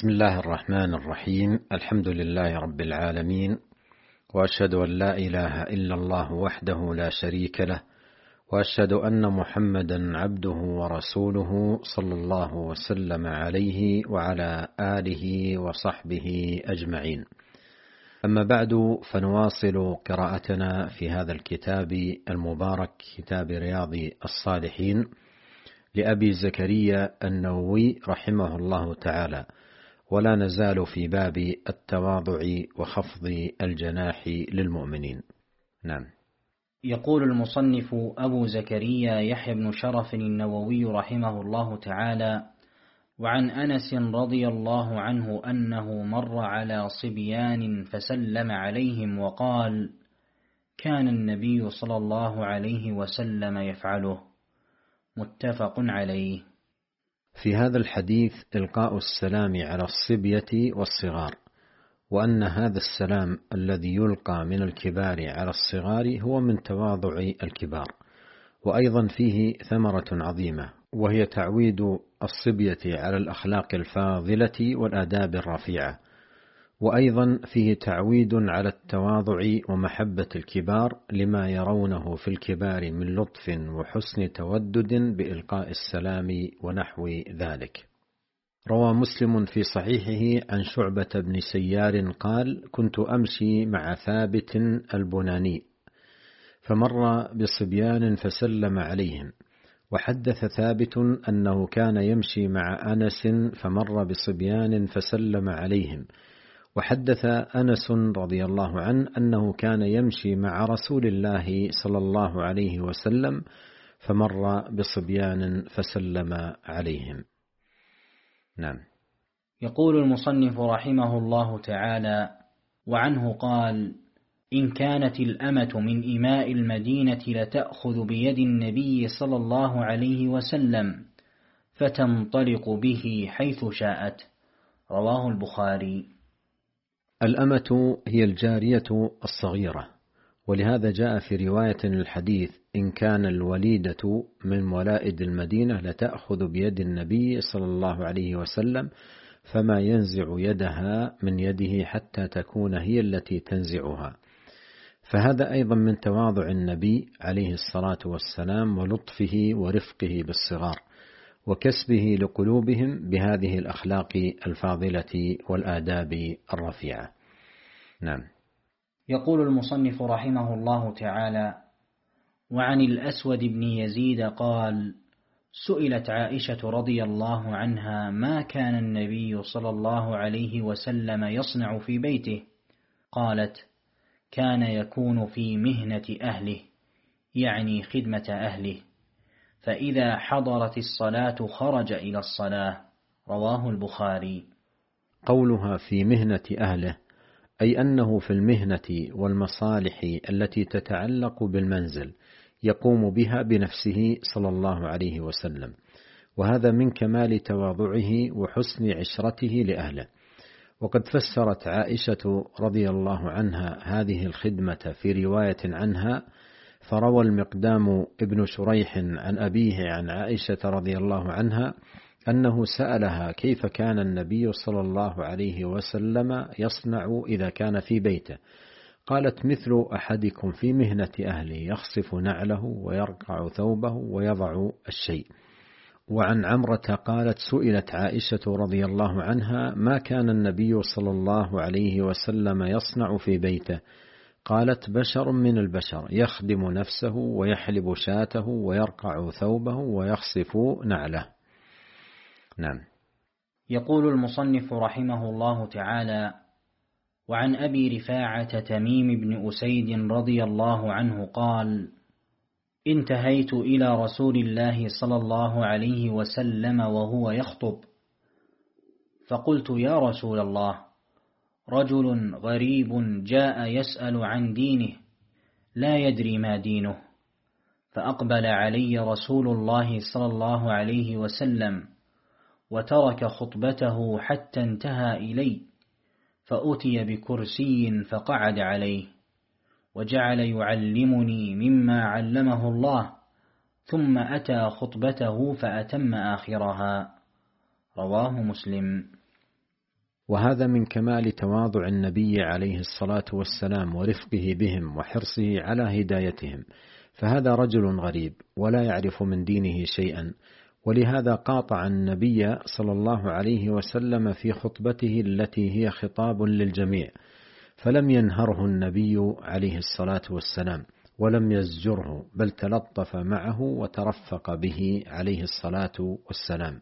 بسم الله الرحمن الرحيم. الحمد لله رب العالمين، وأشهد أن لا إله إلا الله وحده لا شريك له، وأشهد أن محمدا عبده ورسوله صلى الله وسلم عليه وعلى آله وصحبه أجمعين. أما بعد، فنواصل قراءتنا في هذا الكتاب المبارك، كتاب رياض الصالحين لأبي زكريا النووي رحمه الله تعالى، ولا نزال في باب التواضع وخفض الجناح للمؤمنين. نعم. يقول المصنف أبو زكريا يحيى بن شرف النووي رحمه الله تعالى: وعن أنس رضي الله عنه أنه مر على صبيان فسلم عليهم وقال: كان النبي صلى الله عليه وسلم يفعله. متفق عليه. في هذا الحديث إلقاء السلام على الصبية والصغار، وأن هذا السلام الذي يلقى من الكبار على الصغار هو من تواضع الكبار، وأيضا فيه ثمرة عظيمة، وهي تعويد الصبية على الأخلاق الفاضلة والآداب الرفيعة، وأيضا فيه تعويد على التواضع ومحبة الكبار لما يرونه في الكبار من لطف وحسن تودد بإلقاء السلام ونحو ذلك. روى مسلم في صحيحه عن شعبة بن سيار قال: كنت أمشي مع ثابت البناني فمر بصبيان فسلم عليهم، وحدث ثابت أنه كان يمشي مع أنس فمر بصبيان فسلم عليهم، وحدث أنس رضي الله عنه أنه كان يمشي مع رسول الله صلى الله عليه وسلم فمر بصبيان فسلم عليهم. نعم. يقول المصنف رحمه الله تعالى: وعنه قال: إن كانت الأمة من إماء المدينة لتأخذ بيد النبي صلى الله عليه وسلم فتنطلق به حيث شاءت. رواه البخاري. الأمة هي الجارية الصغيرة، ولهذا جاء في رواية الحديث: إن كان الوليدة من ولائد المدينة لتأخذ بيد النبي صلى الله عليه وسلم فما ينزع يدها من يده حتى تكون هي التي تنزعها. فهذا أيضا من تواضع النبي عليه الصلاة والسلام ولطفه ورفقه بالصغار، وكسبه لقلوبهم بهذه الأخلاق الفاضلة والآداب الرفيعة. نعم. يقول المصنف رحمه الله تعالى: وعن الأسود بن يزيد قال: سئلت عائشة رضي الله عنها ما كان النبي صلى الله عليه وسلم يصنع في بيته؟ قالت: كان يكون في مهنة أهله، يعني خدمة أهله، فإذا حضرت الصلاة خرج إلى الصلاة. رواه البخاري. قولها في مهنة أهله أي أنه في المهنة والمصالح التي تتعلق بالمنزل يقوم بها بنفسه صلى الله عليه وسلم، وهذا من كمال تواضعه وحسن عشرته لأهله. وقد فسرت عائشة رضي الله عنها هذه الخدمة في رواية عنها، فروى المقدام ابن شريح عن أبيه عن عائشة رضي الله عنها أنه سألها كيف كان النبي صلى الله عليه وسلم يصنع إذا كان في بيته؟ قالت: مثل أحدكم في مهنة أهله، يخصف نعله ويرقع ثوبه ويضع الشيء. وعن عمرة قالت: سئلت عائشة رضي الله عنها ما كان النبي صلى الله عليه وسلم يصنع في بيته؟ قالت: بشر من البشر، يخدم نفسه ويحلب شاته ويرقع ثوبه ويخصف نعله. نعم. يقول المصنف رحمه الله تعالى: وعن أبي رفاعة تميم بن أسيد رضي الله عنه قال: انتهيت إلى رسول الله صلى الله عليه وسلم وهو يخطب، فقلت: يا رسول الله، رجل غريب جاء يسأل عن دينه لا يدري ما دينه. فأقبل علي رسول الله صلى الله عليه وسلم وترك خطبته حتى انتهى إلي، فأتي بكرسي فقعد عليه، وجعل يعلمني مما علمه الله، ثم أتى خطبته فأتم آخرها. رواه مسلم. وهذا من كمال تواضع النبي عليه الصلاة والسلام ورفقه بهم وحرصه على هدايتهم، فهذا رجل غريب ولا يعرف من دينه شيئا، ولهذا قاطع النبي صلى الله عليه وسلم في خطبته التي هي خطاب للجميع، فلم ينهره النبي عليه الصلاة والسلام ولم يزجره، بل تلطف معه وترفق به عليه الصلاة والسلام.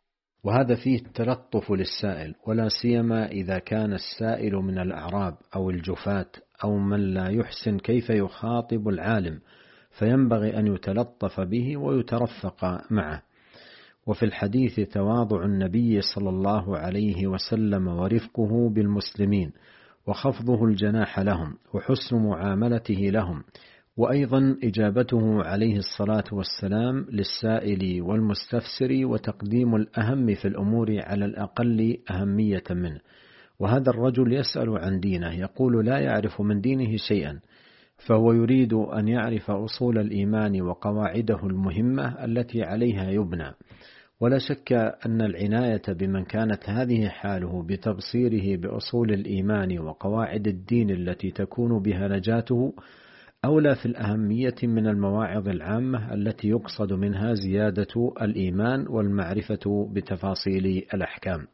وهذا فيه التلطف للسائل، ولا سيما إذا كان السائل من الأعراب أو الجفاة أو من لا يحسن كيف يخاطب العالم، فينبغي أن يتلطف به ويترفق معه. وفي الحديث تواضع النبي صلى الله عليه وسلم ورفقه بالمسلمين وخفضه الجناح لهم وحسن معاملته لهم، وأيضا إجابته عليه الصلاة والسلام للسائل والمستفسر وتقديم الأهم في الأمور على الأقل أهمية منه. وهذا الرجل يسأل عن دينه، يقول لا يعرف من دينه شيئا، فهو يريد أن يعرف أصول الإيمان وقواعده المهمة التي عليها يبنى. ولا شك أن العناية بمن كانت هذه حاله بتبصيره بأصول الإيمان وقواعد الدين التي تكون بها نجاته أولى في الأهمية من المواعظ العامة التي يقصد منها زيادة الإيمان والمعرفة بتفاصيل الأحكام.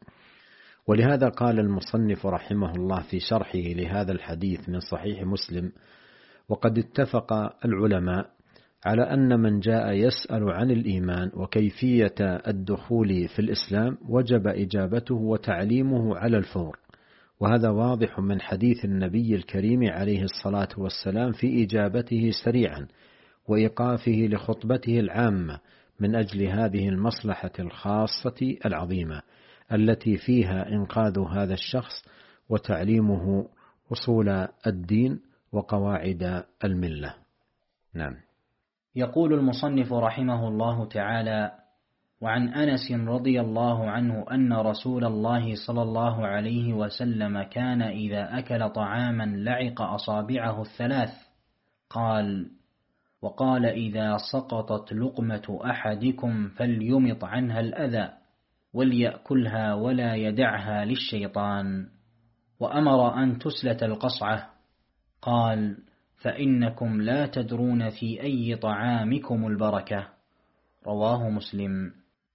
ولهذا قال المصنف رحمه الله في شرحه لهذا الحديث من صحيح مسلم: وقد اتفق العلماء على أن من جاء يسأل عن الإيمان وكيفية الدخول في الإسلام وجب إجابته وتعليمه على الفور، وهذا واضح من حديث النبي الكريم عليه الصلاة والسلام في إجابته سريعا وإيقافه لخطبته العامة من أجل هذه المصلحة الخاصة العظيمة التي فيها إنقاذ هذا الشخص وتعليمه أصول الدين وقواعد الملة. نعم. يقول المصنف رحمه الله تعالى: وعن أنس رضي الله عنه أن رسول الله صلى الله عليه وسلم كان إذا أكل طعاما لعق أصابعه الثلاث، وقال إذا سقطت لقمة أحدكم فليمط عنها الأذى وليأكلها ولا يدعها للشيطان، وأمر أن تسلت القصعة، قال: فإنكم لا تدرون في أي طعامكم البركة. رواه مسلم.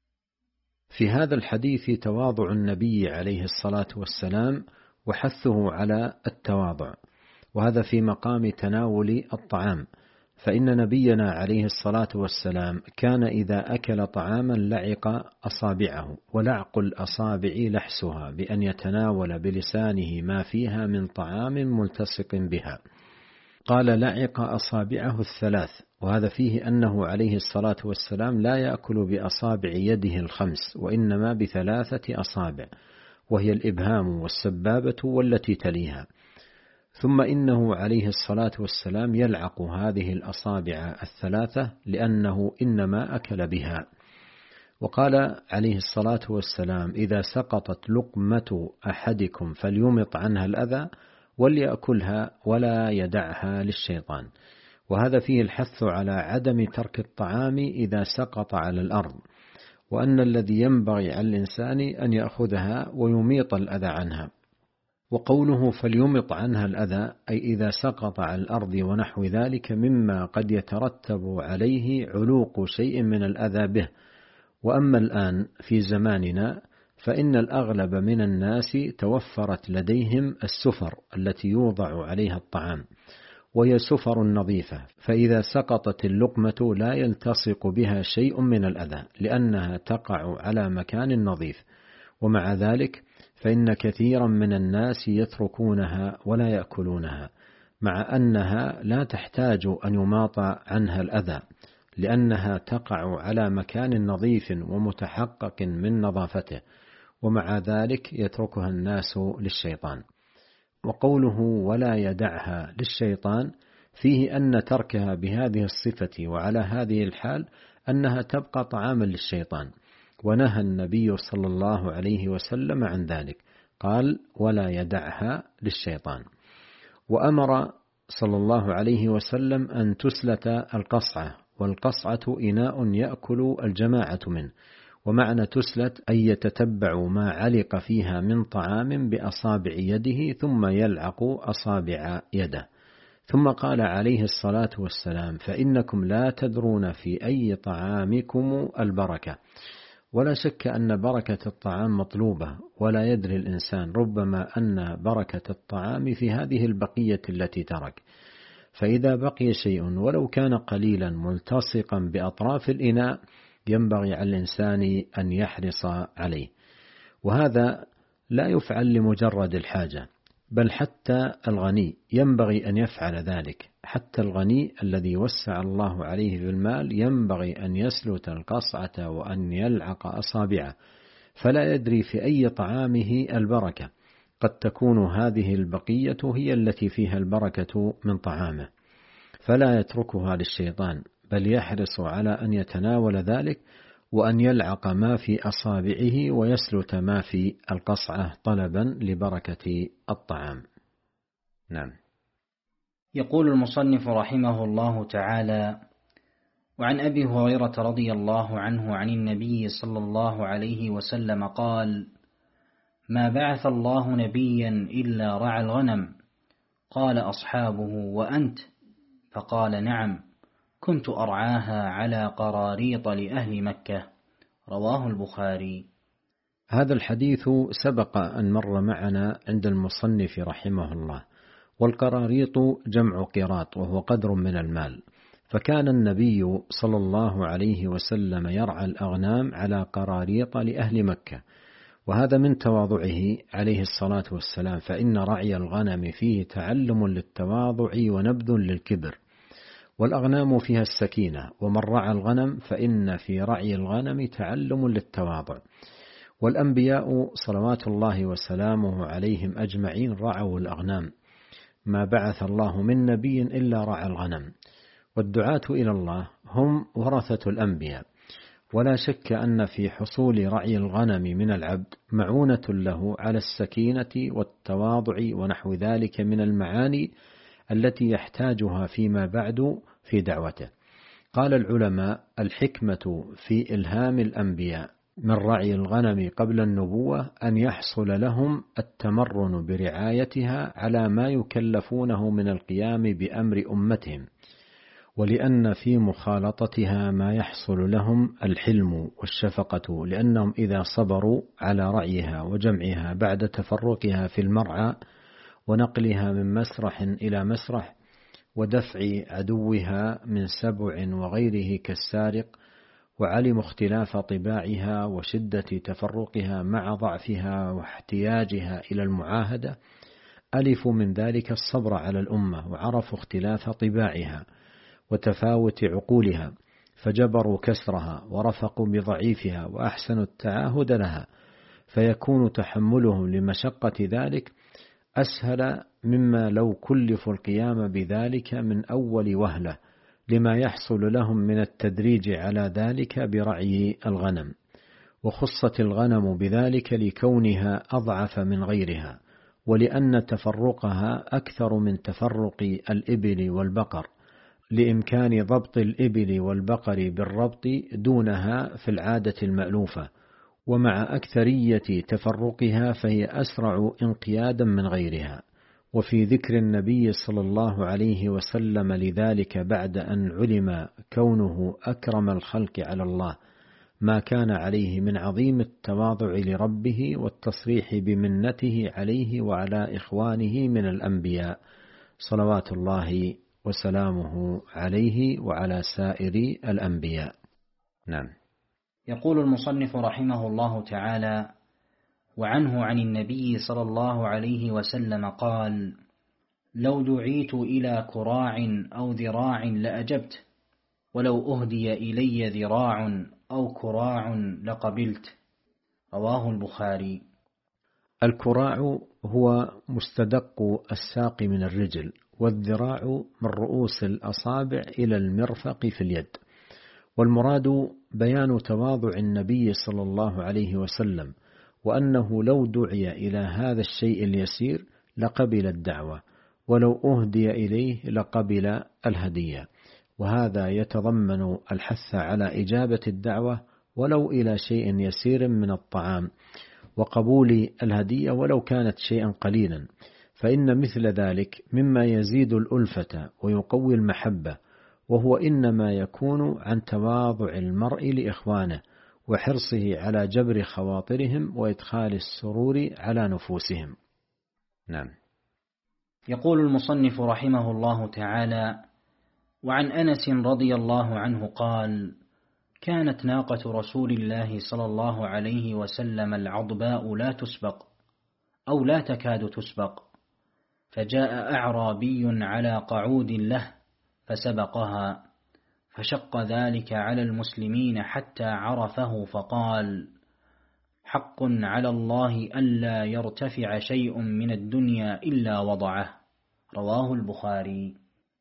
في هذا الحديث تواضع النبي عليه الصلاة والسلام وحثه على التواضع، وهذا في مقام تناول الطعام، فإن نبينا عليه الصلاة والسلام كان إذا أكل طعاما لعق أصابعه، ولعق الأصابع لحسها بأن يتناول بلسانه ما فيها من طعام ملتصق بها. قال لعق أصابعه الثلاث، وهذا فيه أنه عليه الصلاة والسلام لا يأكل بأصابع يده الخمس، وإنما بثلاثة أصابع، وهي الإبهام والسبابة والتي تليها. ثم إنه عليه الصلاة والسلام يلعق هذه الأصابع الثلاثة لأنه إنما أكل بها. وقال عليه الصلاة والسلام: إذا سقطت لقمة أحدكم فليمط عنها الأذى وليأكلها ولا يدعها للشيطان. وهذا فيه الحث على عدم ترك الطعام إذا سقط على الأرض، وأن الذي ينبغي على الإنسان أن يأخذها ويميط الأذى عنها. وقوله فليمط عنها الأذى أي إذا سقط على الأرض ونحو ذلك مما قد يترتب عليه علوق شيء من الأذى به. وأما الآن في زماننا فإن الأغلب من الناس توفرت لديهم السفر التي يوضع عليها الطعام، وهي سفر نظيفة، فإذا سقطت اللقمة لا يلتصق بها شيء من الأذى لأنها تقع على مكان نظيف. ومع ذلك فإن كثيرا من الناس يتركونها ولا يأكلونها، مع أنها لا تحتاج أن يماط عنها الأذى لأنها تقع على مكان نظيف ومتحقق من نظافته، ومع ذلك يتركها الناس للشيطان. وقوله ولا يدعها للشيطان فيه أن تركها بهذه الصفة وعلى هذه الحال أنها تبقى طعاما للشيطان، ونهى النبي صلى الله عليه وسلم عن ذلك، قال ولا يدعها للشيطان. وأمر صلى الله عليه وسلم أن تسلت القصعة، والقصعة إناء يأكل الجماعة منه، ومعنى تسلت أي يتتبع ما علق فيها من طعام بأصابع يده ثم يلعق أصابع يده. ثم قال عليه الصلاة والسلام: فإنكم لا تدرون في أي طعامكم البركة. ولا شك أن بركة الطعام مطلوبة، ولا يدري الإنسان ربما أن بركة الطعام في هذه البقية التي ترك. فإذا بقي شيء ولو كان قليلا ملتصقا بأطراف الإناء ينبغي على الإنسان أن يحرص عليه. وهذا لا يفعل لمجرد الحاجة، بل حتى الغني ينبغي أن يفعل ذلك. حتى الغني الذي وسع الله عليه بالمال ينبغي أن يسلت القصعة وأن يلعق أصابعه، فلا يدري في أي طعامه البركة. قد تكون هذه البقية هي التي فيها البركة من طعامه، فلا يتركها للشيطان، بل يحرص على أن يتناول ذلك وأن يلعق ما في أصابعه ويسلت ما في القصعة طلبا لبركة الطعام. نعم. يقول المصنف رحمه الله تعالى: وعن أبي هريرة رضي الله عنه عن النبي صلى الله عليه وسلم قال: ما بعث الله نبيا إلا رعى الغنم. قال أصحابه: وأنت؟ فقال: نعم، كنت أرعاها على قراريط لأهل مكة. رواه البخاري. هذا الحديث سبق أن مر معنا عند المصنف رحمه الله. والقراريط جمع قراط، وهو قدر من المال. فكان النبي صلى الله عليه وسلم يرعى الأغنام على قراريط لأهل مكة، وهذا من تواضعه عليه الصلاة والسلام، فإن رعي الغنم فيه تعلم للتواضع ونبذ للكبر. والأغنام فيها السكينة، ومن رعى الغنم فإن في رعي الغنم تعلم للتواضع. والأنبياء صلوات الله وسلامه عليهم أجمعين رعوا الأغنام، ما بعث الله من نبي إلا رعى الغنم. والدعاة إلى الله هم ورثة الأنبياء، ولا شك أن في حصول رعي الغنم من العبد معونة له على السكينة والتواضع ونحو ذلك من المعاني التي يحتاجها فيما بعد في دعوته. قال العلماء: الحكمة في إلهام الأنبياء من رعي الغنم قبل النبوة أن يحصل لهم التمرن برعايتها على ما يكلفونه من القيام بأمر أمتهم، ولأن في مخالطتها ما يحصل لهم الحلم والشفقة، لأنهم إذا صبروا على رعيها وجمعها بعد تفرقها في المرعى ونقلها من مسرح إلى مسرح ودفع عدوها من سبع وغيره كالسارق، وعلموا اختلاف طباعها وشدة تفرقها مع ضعفها واحتياجها إلى المعاهدة، ألفوا من ذلك الصبر على الأمة، وعرفوا اختلاف طباعها وتفاوت عقولها، فجبروا كسرها ورفقوا بضعيفها وأحسنوا التعاهد لها، فيكون تحملهم لمشقة ذلك أسهل مما لو كلفوا القيام بذلك من أول وهلة، لما يحصل لهم من التدريج على ذلك برعي الغنم. وخصت الغنم بذلك لكونها أضعف من غيرها، ولأن تفرقها أكثر من تفرق الإبل والبقر، لإمكان ضبط الإبل والبقر بالربط دونها في العادة المألوفة، ومع أكثرية تفرقها فهي أسرع انقيادا من غيرها. وفي ذكر النبي صلى الله عليه وسلم لذلك بعد أن علم كونه أكرم الخلق على الله ما كان عليه من عظيم التواضع لربه والتصريح بمنته عليه وعلى إخوانه من الأنبياء صلوات الله وسلامه عليه وعلى سائر الأنبياء. نعم. يقول المصنف رحمه الله تعالى: وعنه عن النبي صلى الله عليه وسلم قال: لو دعيت إلى كراع أو ذراع لأجبت، ولو أهدي إلي ذراع أو كراع لقبلت. رواه البخاري. الكراع هو مستدق الساق من الرجل، والذراع من رؤوس الأصابع إلى المرفق في اليد. والمراد بيان تواضع النبي صلى الله عليه وسلم، وأنه لو دعي إلى هذا الشيء اليسير لقبل الدعوة، ولو أهدي إليه لقبل الهدية. وهذا يتضمن الحث على إجابة الدعوة ولو إلى شيء يسير من الطعام، وقبول الهدية ولو كانت شيئا قليلا، فإن مثل ذلك مما يزيد الألفة ويقوي المحبة، وهو إنما يكون عن تواضع المرء لإخوانه وحرصه على جبر خواطرهم وإدخال السرور على نفوسهم. نعم. يقول المصنف رحمه الله تعالى: وعن أنس رضي الله عنه قال: كانت ناقة رسول الله صلى الله عليه وسلم العضباء لا تسبق أو لا تكاد تسبق، فجاء أعرابي على قعود له فسبقها، فشق ذلك على المسلمين حتى عرفه، فقال: حق على الله ألا يرتفع شيء من الدنيا إلا وضعه. رواه البخاري.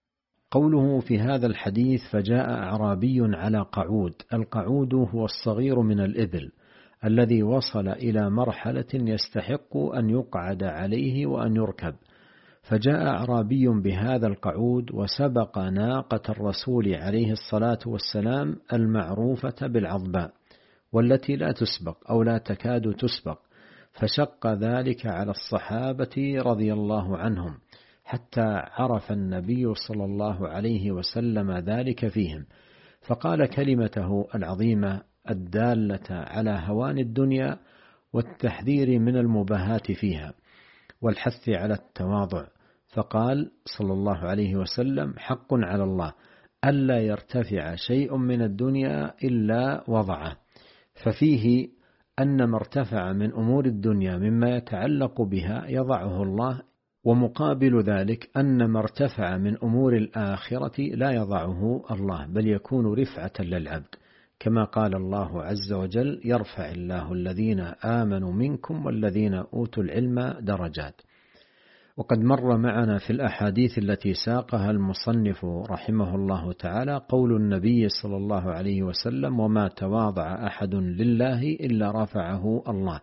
قوله في هذا الحديث: فجاء أعرابي على قعود. القعود هو الصغير من الإبل الذي وصل إلى مرحلة يستحق أن يقعد عليه وأن يركب، فجاء أعرابي بهذا القعود وسبق ناقة الرسول عليه الصلاة والسلام المعروفة بالعضباء، والتي لا تسبق أو لا تكاد تسبق، فشق ذلك على الصحابة رضي الله عنهم حتى عرف النبي صلى الله عليه وسلم ذلك فيهم، فقال كلمته العظيمة الدالة على هوان الدنيا والتحذير من المباهات فيها والحث على التواضع، فقال صلى الله عليه وسلم: حق على الله ألا يرتفع شيء من الدنيا إلا وضعه، ففيه أن ما ارتفع من أمور الدنيا مما يتعلق بها يضعه الله، ومقابل ذلك أن ما ارتفع من أمور الآخرة لا يضعه الله، بل يكون رفعة للعبد، كما قال الله عز وجل: يرفع الله الذين آمنوا منكم والذين أوتوا العلم درجات. وقد مر معنا في الأحاديث التي ساقها المصنف رحمه الله تعالى قول النبي صلى الله عليه وسلم: وما تواضع أحد لله إلا رفعه الله.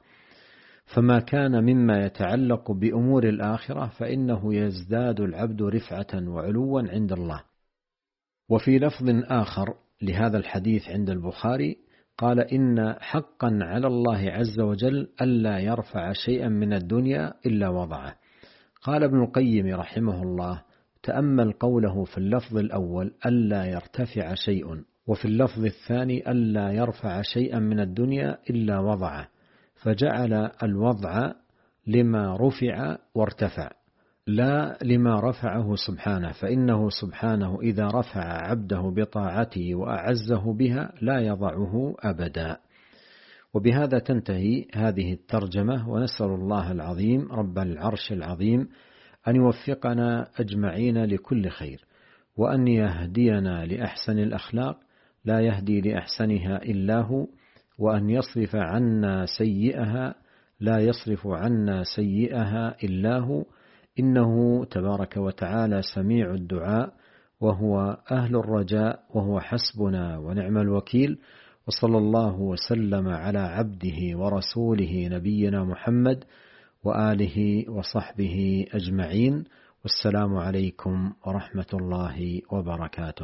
فما كان مما يتعلق بأمور الآخرة فإنه يزداد العبد رفعة وعلوا عند الله. وفي لفظ آخر لهذا الحديث عند البخاري قال: إن حقا على الله عز وجل ألا يرفع شيئا من الدنيا إلا وضعه. قال ابن القيم رحمه الله: تأمل قوله في اللفظ الأول ألا يرتفع شيء، وفي اللفظ الثاني ألا يرفع شيئا من الدنيا إلا وضعه، فجعل الوضع لما رفع وارتفع لا لما رفعه سبحانه، فإنه سبحانه إذا رفع عبده بطاعته وأعزه بها لا يضعه أبدا. وبهذا تنتهي هذه الترجمة، ونسأل الله العظيم رب العرش العظيم أن يوفقنا أجمعين لكل خير، وأن يهدينا لأحسن الأخلاق لا يهدي لأحسنها إلا هو، وأن يصرف عنا سيئها لا يصرف عنا سيئها إلا هو، إنه تبارك وتعالى سميع الدعاء وهو أهل الرجاء وهو حسبنا ونعم الوكيل. وصلى الله وسلم على عبده ورسوله نبينا محمد وآله وصحبه أجمعين، والسلام عليكم ورحمة الله وبركاته.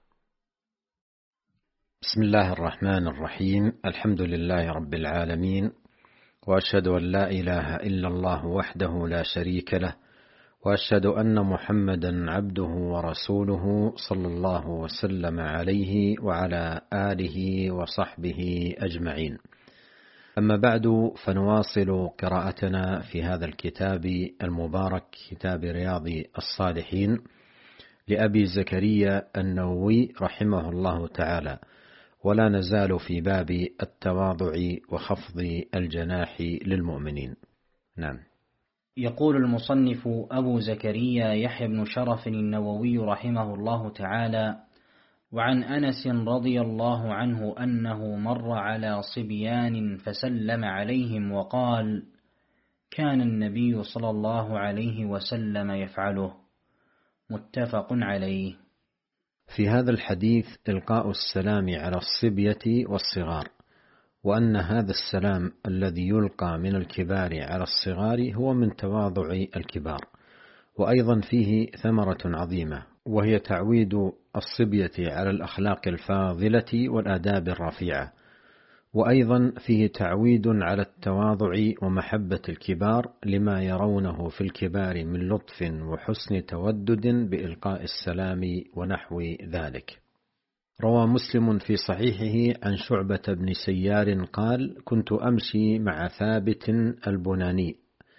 بسم الله الرحمن الرحيم. الحمد لله رب العالمين، وأشهد أن لا إله إلا الله وحده لا شريك له، وأشهد أن محمدا عبده ورسوله صلى الله وسلم عليه وعلى آله وصحبه أجمعين. أما بعد، فنواصل قراءتنا في هذا الكتاب المبارك، كتاب رياض الصالحين لأبي زكريا النووي رحمه الله تعالى، ولا نزال في باب التواضع وخفض الجناح للمؤمنين. نعم. يقول المصنف أبو زكريا يحيى بن شرف النووي رحمه الله تعالى: وعن أنس رضي الله عنه أنه مر على صبيان فسلم عليهم وقال: كان النبي صلى الله عليه وسلم يفعله. متفق عليه. في هذا الحديث إلقاء السلام على الصبية والصغار، وأن هذا السلام الذي يلقى من الكبار على الصغار هو من تواضع الكبار، وأيضا فيه ثمرة عظيمة، وهي تعويد الصبية على الأخلاق الفاضلة والآداب الرفيعة، وأيضا فيه تعويد على التواضع ومحبة الكبار لما يرونه في الكبار من لطف وحسن تودد بإلقاء السلام ونحو ذلك. روى مسلم في صحيحه عن شعبة بن سيار قال: كنت أمشي مع ثابت البناني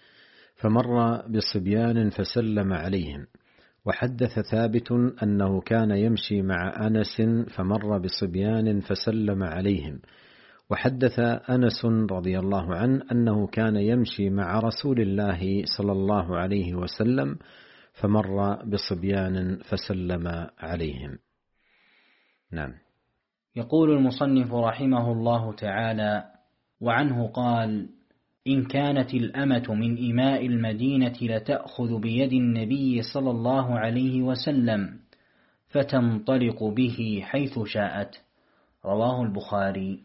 فمر بصبيان فسلم عليهم، وحدث ثابت أنه كان يمشي مع أنس فمر بصبيان فسلم عليهم، وحدث أنس رضي الله عنه أنه كان يمشي مع رسول الله صلى الله عليه وسلم فمر بصبيان فسلم عليهم. نعم. يقول المصنف رحمه الله تعالى: وعنه قال: إن كانت الأمة من إماء المدينة لتأخذ بيد النبي صلى الله عليه وسلم فتنطلق به حيث شاءت. رواه البخاري.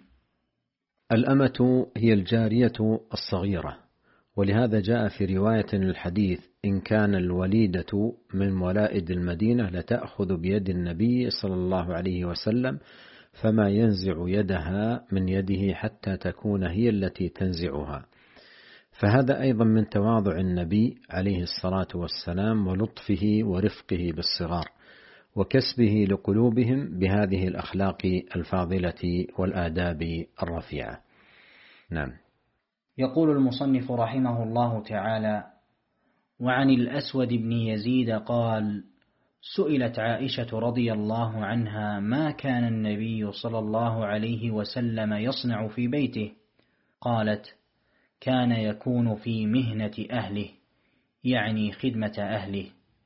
الأمة هي الجارية الصغيرة، ولهذا جاء في رواية الحديث: إن كان الوليدة من ولائد المدينة لتأخذ بيد النبي صلى الله عليه وسلم فما ينزع يدها من يده حتى تكون هي التي تنزعها. فهذا أيضا من تواضع النبي عليه الصلاة والسلام ولطفه ورفقه بالصغار وكسبه لقلوبهم بهذه الأخلاق الفاضلة والآداب الرفيعة. نعم. يقول المصنف رحمه الله تعالى: وعن الأسود بن يزيد قال: سئلت عائشة رضي الله عنها ما كان النبي صلى الله عليه وسلم يصنع في بيته؟ قالت: كان يكون في مهنة أهله، يعني خدمة أهله،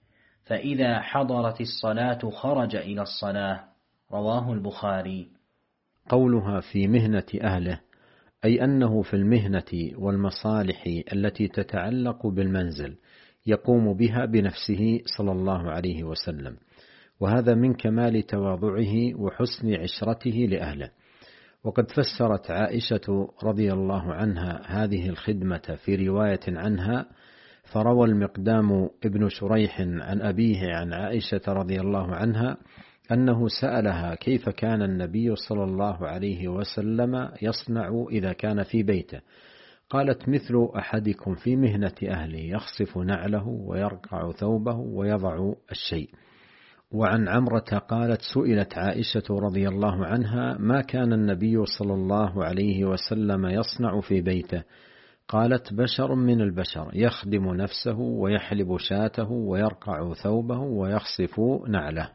فإذا حضرت الصلاة خرج إلى الصلاة. رواه البخاري. قولها في مهنة أهله أي أنه في المهنة والمصالح التي تتعلق بالمنزل يقوم بها بنفسه صلى الله عليه وسلم، وهذا من كمال تواضعه وحسن عشرته لأهله. وقد فسرت عائشة رضي الله عنها هذه الخدمة في رواية عنها، فروى المقدام ابن شريح عن أبيه عن عائشة رضي الله عنها أنه سألها كيف كان النبي صلى الله عليه وسلم يصنع إذا كان في بيته؟ قالت: مثل أحدكم في مهنة أهله، يخصف نعله ويرقع ثوبه ويضع الشيء. وعن عمرة قالت: سئلت عائشة رضي الله عنها ما كان النبي صلى الله عليه وسلم يصنع في بيته؟ قالت: بشر من البشر، يخدم نفسه ويحلب شاته ويرقع ثوبه ويخصف نعله.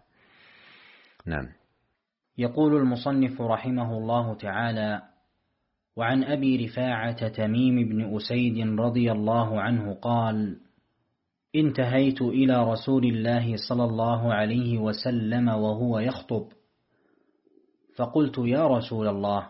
نعم. يقول المصنف رحمه الله تعالى: وعن أبي رفاعة تميم بن أسيد رضي الله عنه قال: انتهيت إلى رسول الله صلى الله عليه وسلم وهو يخطب، فقلت: يا رسول الله،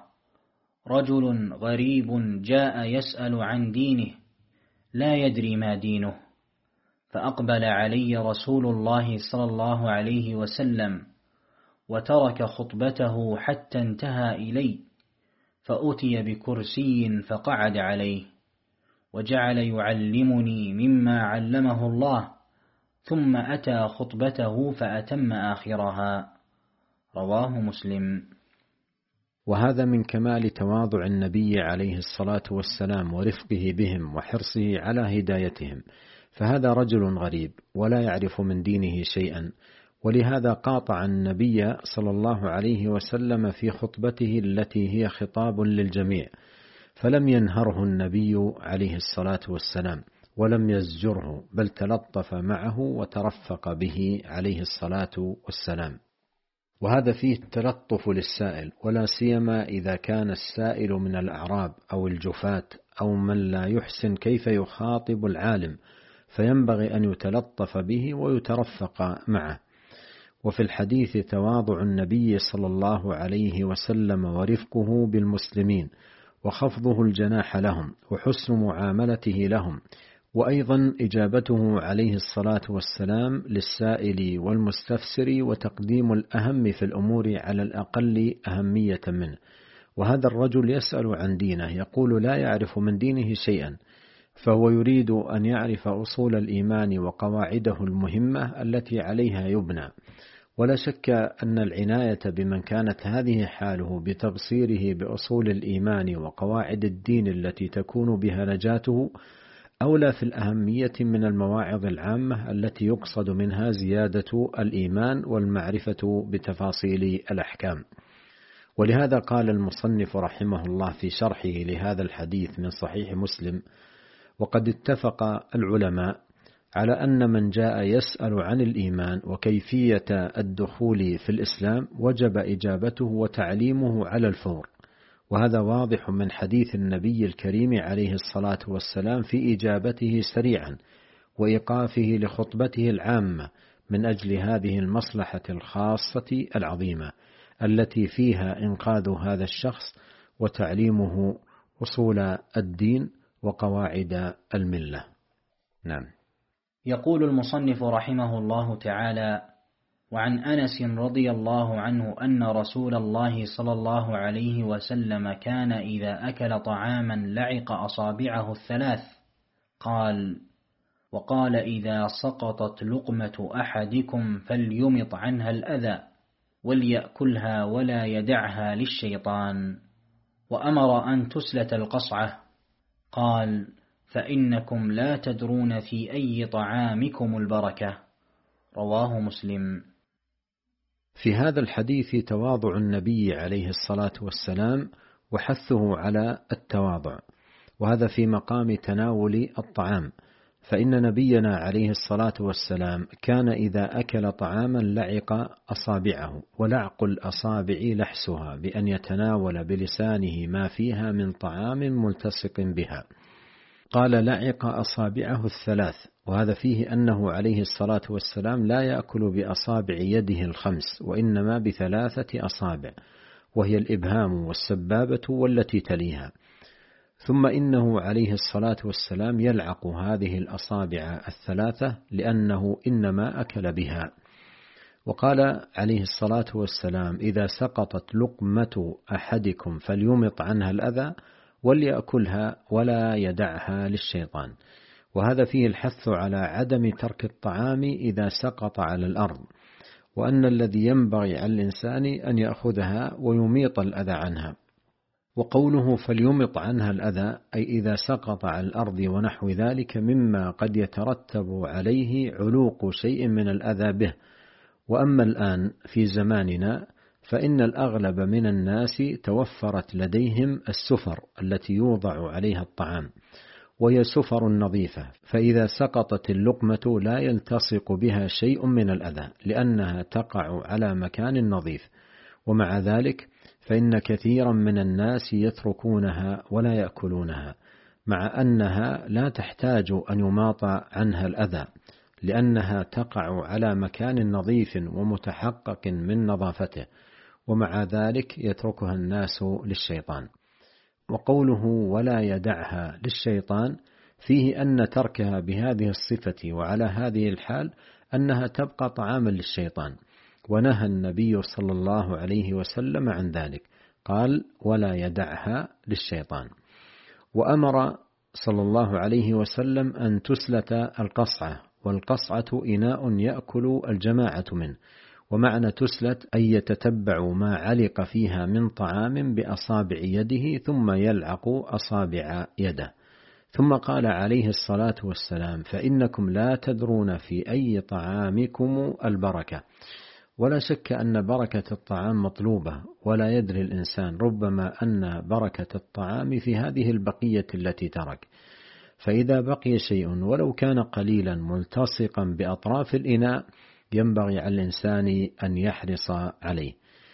رجل غريب جاء يسأل عن دينه لا يدري ما دينه. فأقبل علي رسول الله صلى الله عليه وسلم وترك خطبته حتى انتهى إلي، فأتي بكرسي فقعد عليه، وجعل يعلمني مما علمه الله، ثم أتى خطبته فأتم آخرها. رواه مسلم. وهذا من كمال تواضع النبي عليه الصلاة والسلام ورفقه بهم وحرصه على هدايتهم، فهذا رجل غريب ولا يعرف من دينه شيئا، ولهذا قاطع النبي صلى الله عليه وسلم في خطبته التي هي خطاب للجميع، فلم ينهره النبي عليه الصلاة والسلام ولم يزجره، بل تلطف معه وترفق به عليه الصلاة والسلام. وهذا فيه التلطف للسائل، ولا سيما إذا كان السائل من الأعراب أو الجفاة أو من لا يحسن كيف يخاطب العالم، فينبغي أن يتلطف به ويترفق معه. وفي الحديث تواضع النبي صلى الله عليه وسلم ورفقه بالمسلمين وخفضه الجناح لهم وحسن معاملته لهم، وأيضا إجابته عليه الصلاة والسلام للسائل والمستفسر وتقديم الأهم في الأمور على الأقل أهمية منه. وهذا الرجل يسأل عن دينه، يقول لا يعرف من دينه شيئا، فهو يريد أن يعرف أصول الإيمان وقواعده المهمة التي عليها يبنى. ولا شك أن العناية بمن كانت هذه حاله بتبصيره بأصول الإيمان وقواعد الدين التي تكون بها نجاته أولى في الأهمية من المواعظ العامة التي يقصد منها زيادة الإيمان والمعرفة بتفاصيل الأحكام. ولهذا قال المصنف رحمه الله في شرحه لهذا الحديث من صحيح مسلم: وقد اتفق العلماء على أن من جاء يسأل عن الإيمان وكيفية الدخول في الإسلام وجب إجابته وتعليمه على الفور، وهذا واضح من حديث النبي الكريم عليه الصلاة والسلام في إجابته سريعا وإيقافه لخطبته العامة من أجل هذه المصلحة الخاصة العظيمة التي فيها إنقاذ هذا الشخص وتعليمه أصول الدين وقواعد الملة. نعم. يقول المصنف رحمه الله تعالى: وعن أنس رضي الله عنه أن رسول الله صلى الله عليه وسلم كان إذا أكل طعاما لعق أصابعه الثلاث، وقال إذا سقطت لقمة أحدكم فليمط عنها الأذى وليأكلها ولا يدعها للشيطان، وأمر أن تسلت القصعة، قال: فإنكم لا تدرون في أي طعامكم البركة. رواه مسلم. في هذا الحديث تواضع النبي عليه الصلاة والسلام وحثه على التواضع، وهذا في مقام تناول الطعام، فإن نبينا عليه الصلاة والسلام كان إذا أكل طعاما لعق أصابعه، ولعق الأصابع لحسها بأن يتناول بلسانه ما فيها من طعام ملتصق بها. قال لعق أصابعه الثلاث، وهذا فيه أنه عليه الصلاة والسلام لا يأكل بأصابع يده الخمس، وإنما بثلاثة أصابع، وهي الإبهام والسبابة والتي تليها. ثم إنه عليه الصلاة والسلام يلعق هذه الأصابع الثلاثة لأنه إنما أكل بها. وقال عليه الصلاة والسلام: إذا سقطت لقمة أحدكم فليمط عنها الأذى وليأكلها ولا يدعها للشيطان. وهذا فيه الحث على عدم ترك الطعام إذا سقط على الأرض، وأن الذي ينبغي على الإنسان أن يأخذها ويميط الأذى عنها. وقوله فليمط عنها الأذى أي إذا سقط على الأرض ونحو ذلك مما قد يترتب عليه علوق شيء من الأذى به. وأما الآن في زماننا فإن الأغلب من الناس توفرت لديهم السفر التي يوضع عليها الطعام، وهي سفر نظيفة، فإذا سقطت اللقمة لا يلتصق بها شيء من الأذى لأنها تقع على مكان نظيف. ومع ذلك فإن كثيرا من الناس يتركونها ولا يأكلونها، مع أنها لا تحتاج أن يماط عنها الأذى لأنها تقع على مكان نظيف ومتحقق من نظافته، ومع ذلك يتركها الناس للشيطان. وقوله ولا يدعها للشيطان فيه أن تركها بهذه الصفة وعلى هذه الحال أنها تبقى طعاما للشيطان، ونهى النبي صلى الله عليه وسلم عن ذلك، قال ولا يدعها للشيطان. وأمر صلى الله عليه وسلم أن تسلت القصعة، والقصعة إناء يأكل الجماعة منه، ومعنى تسلت أن يتتبع ما علق فيها من طعام بأصابع يده ثم يلعق أصابع يده. ثم قال عليه الصلاة والسلام فإنكم لا تدرون في أي طعامكم البركة. ولا شك أن بركة الطعام مطلوبة، ولا يدري الإنسان ربما أن بركة الطعام في هذه البقية التي ترك، فإذا بقي شيء ولو كان قليلا ملتصقا بأطراف الإناء ينبغي على الإنسان أن يحرص عليه.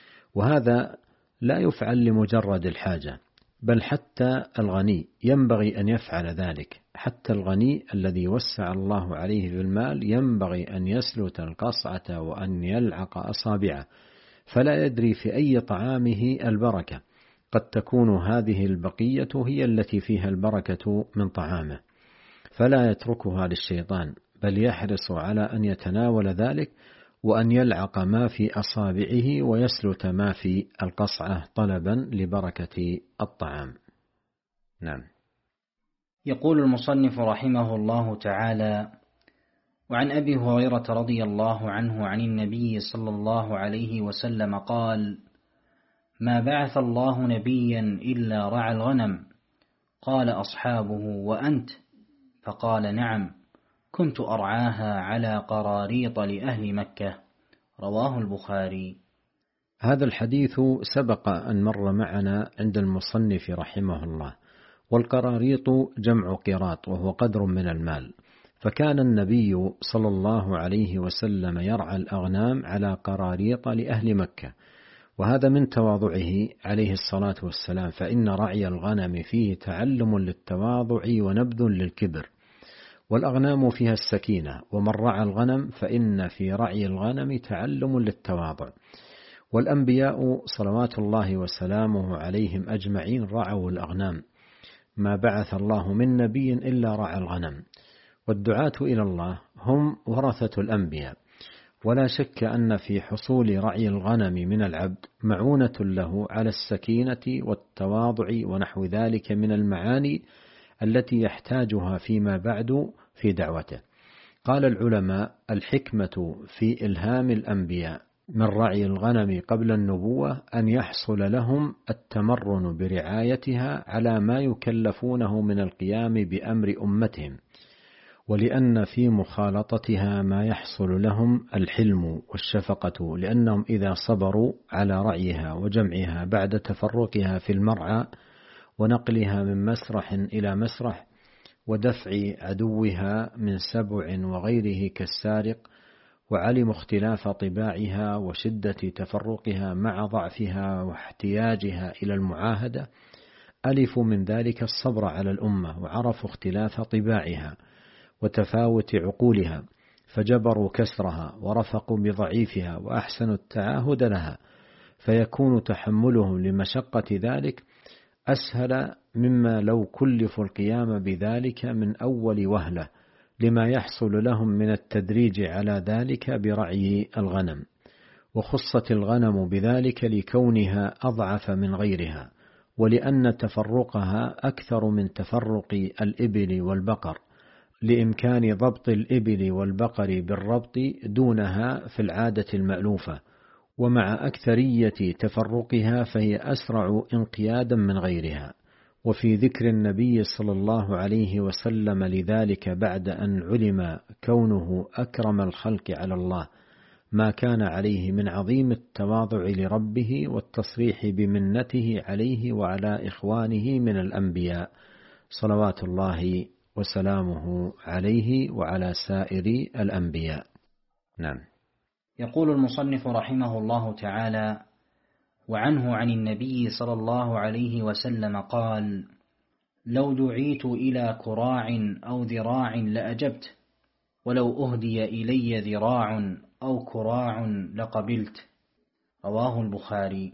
وهذا لا يفعل لمجرد الحاجة، بل حتى الغني ينبغي أن يفعل ذلك. حتى الغني الذي وسع الله عليه في المال ينبغي أن يسلت القصعة وأن يلعق أصابعه، فلا يدري في أي طعامه البركة، قد تكون هذه البقية هي التي فيها البركة من طعامه، فلا يتركها للشيطان، بل يحرص على أن يتناول ذلك وأن يلعق ما في أصابعه ويسلت ما في القصعة طلبا لبركة الطعام. نعم. يقول المصنف رحمه الله تعالى: وعن أبي هريرة رضي الله عنه عن النبي صلى الله عليه وسلم قال: ما بعث الله نبيا إلا رعى الغنم. قال أصحابه: وأنت؟ فقال: نعم، كنت أرعاها على قراريط لأهل مكة. رواه البخاري. هذا الحديث سبق أن مر معنا عند المصنف رحمه الله. والقراريط جمع قراط، وهو قدر من المال. فكان النبي صلى الله عليه وسلم يرعى الأغنام على قراريط لأهل مكة، وهذا من تواضعه عليه الصلاة والسلام، فإن رعي الغنم فيه تعلم للتواضع ونبذ للكبر، والأغنام فيها السكينة، ومن رعى الغنم فإن في رعي الغنم تعلم للتواضع. والأنبياء صلوات الله وسلامه عليهم أجمعين رعوا الأغنام، ما بعث الله من نبي إلا رعى الغنم. والدعاة إلى الله هم ورثة الأنبياء، ولا شك أن في حصول رعي الغنم من العبد معونة له على السكينة والتواضع ونحو ذلك من المعاني التي يحتاجها فيما بعد في دعوته. قال العلماء: الحكمة في إلهام الأنبياء من رعي الغنم قبل النبوة أن يحصل لهم التمرن برعايتها على ما يكلفونه من القيام بأمر أمتهم، ولأن في مخالطتها ما يحصل لهم الحلم والشفقة، لأنهم إذا صبروا على رعيها وجمعها بعد تفرقها في المرعى ونقلها من مسرح إلى مسرح ودفع عدوها من سبع وغيره كالسارق، وعلموا اختلاف طباعها وشدة تفرقها مع ضعفها واحتياجها إلى المعاهدة، ألفوا من ذلك الصبر على الأمة، وعرفوا اختلاف طباعها وتفاوت عقولها، فجبروا كسرها ورفقوا بضعيفها وأحسنوا التعاهد لها، فيكون تحملهم لمشقة ذلك أسهل مما لو كلفوا القيام بذلك من أول وهلة، لما يحصل لهم من التدريج على ذلك برعي الغنم. وخصت الغنم بذلك لكونها أضعف من غيرها، ولأن تفرقها أكثر من تفرق الإبل والبقر، لإمكان ضبط الإبل والبقر بالربط دونها في العادة المألوفة، ومع أكثرية تفرقها فهي أسرع انقيادا من غيرها. وفي ذكر النبي صلى الله عليه وسلم لذلك بعد أن علم كونه أكرم الخلق على الله ما كان عليه من عظيم التواضع لربه والتصريح بمنته عليه وعلى إخوانه من الأنبياء صلوات الله وسلامه عليه وعلى سائر الأنبياء. نعم. يقول المصنف رحمه الله تعالى: وعنه عن النبي صلى الله عليه وسلم قال: لو دعيت إلى كراع أو ذراع لأجبت، ولو أهدي إلي ذراع أو كراع لقبلت. رواه البخاري.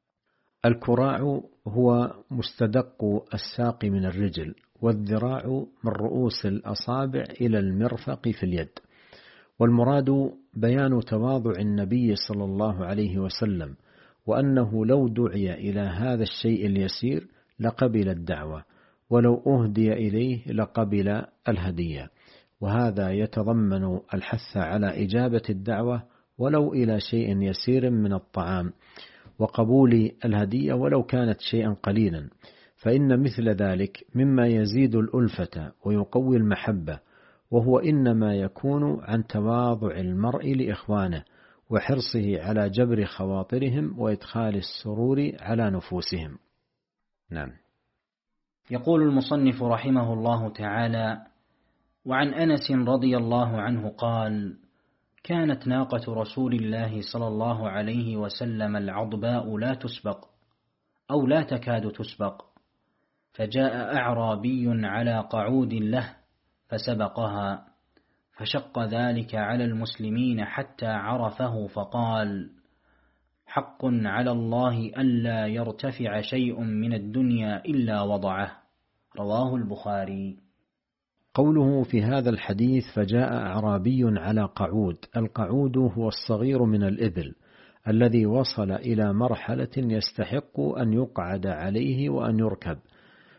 الكراع هو مستدق الساق من الرجل، والذراع من رؤوس الأصابع إلى المرفق في اليد. والمراد بيان تواضع النبي صلى الله عليه وسلم، وأنه لو دعي إلى هذا الشيء اليسير لقبل الدعوة، ولو أهدي إليه لقبل الهدية. وهذا يتضمن الحث على إجابة الدعوة ولو إلى شيء يسير من الطعام، وقبول الهدية ولو كانت شيئا قليلا، فإن مثل ذلك مما يزيد الألفة ويقوي المحبة، وهو إنما يكون عن تواضع المرء لإخوانه وحرصه على جبر خواطرهم وإدخال السرور على نفوسهم. نعم. يقول المصنف رحمه الله تعالى: وعن أنس رضي الله عنه قال: كانت ناقة رسول الله صلى الله عليه وسلم العضباء لا تسبق أو لا تكاد تسبق، فجاء أعرابي على قعود له فسبقها، فشق ذلك على المسلمين حتى عرفه، فقال: حق على الله ألا يرتفع شيء من الدنيا إلا وضعه. رواه البخاري. قوله في هذا الحديث فجاء أعرابي على قعود، القعود هو الصغير من الإبل الذي وصل إلى مرحلة يستحق أن يقعد عليه وأن يركب،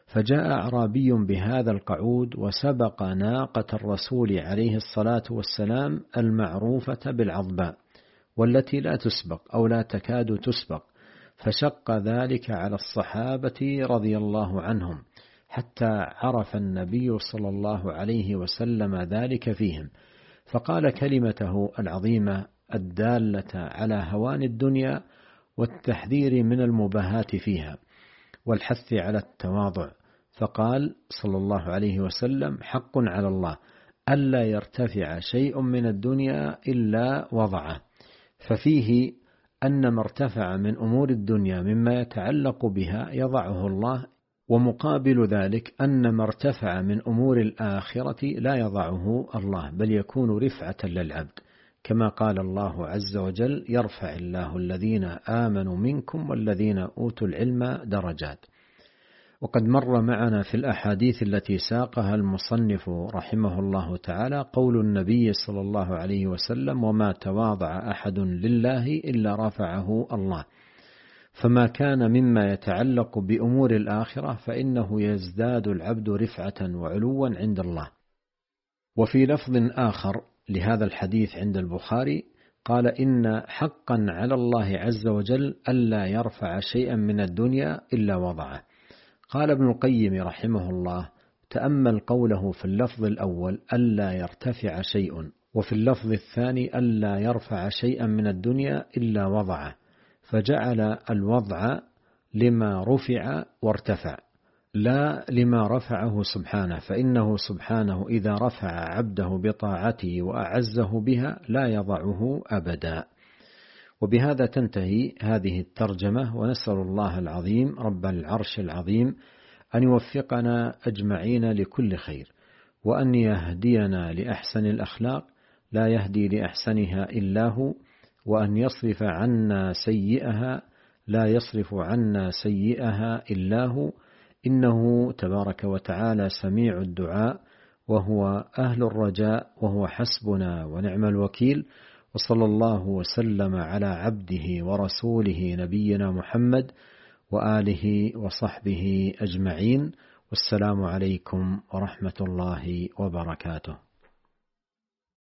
فجاء أعرابي بهذا القعود وسبق ناقة الرسول عليه الصلاة والسلام المعروفة بالعضباء والتي لا تسبق أو لا تكاد تسبق، فشق ذلك على الصحابة رضي الله عنهم حتى عرف النبي صلى الله عليه وسلم ذلك فيهم، فقال كلمته العظيمة الدالة على هوان الدنيا والتحذير من المباهات فيها والحث على التواضع، فقال صلى الله عليه وسلم: حق على الله ألا يرتفع شيء من الدنيا إلا وضعه، ففيه أن ما ارتفع من أمور الدنيا مما يتعلق بها يضعه الله، ومقابل ذلك أن ما ارتفع من أمور الآخرة لا يضعه الله، بل يكون رفعة للعبد، كما قال الله عز وجل: يرفع الله الذين آمنوا منكم والذين أوتوا العلم درجات. وقد مر معنا في الأحاديث التي ساقها المصنف رحمه الله تعالى قول النبي صلى الله عليه وسلم: وما تواضع أحد لله إلا رفعه الله، فما كان مما يتعلق بأمور الآخرة فإنه يزداد العبد رفعة وعلوا عند الله. وفي لفظ آخر لهذا الحديث عند البخاري قال: إن حقا على الله عز وجل ألا يرفع شيئا من الدنيا إلا وضعه. قال ابن القيم رحمه الله: تأمل قوله في اللفظ الأول ألا يرتفع شيء، وفي اللفظ الثاني ألا يرفع شيئا من الدنيا إلا وضعه، فجعل الوضع لما رفع وارتفع لا لما رفعه سبحانه، فإنه سبحانه إذا رفع عبده بطاعته وأعزه بها لا يضعه أبدا. وبهذا تنتهي هذه الترجمة، ونسأل الله العظيم رب العرش العظيم أن يوفقنا أجمعين لكل خير، وأن يهدينا لأحسن الأخلاق لا يهدي لأحسنها إلا هو، وأن يصرف عنا سيئها لا يصرف عنا سيئها إلا هو، إنه تبارك وتعالى سميع الدعاء وهو أهل الرجاء وهو حسبنا ونعم الوكيل. وصلى الله وسلم على عبده ورسوله نبينا محمد وآله وصحبه أجمعين، والسلام عليكم ورحمة الله وبركاته.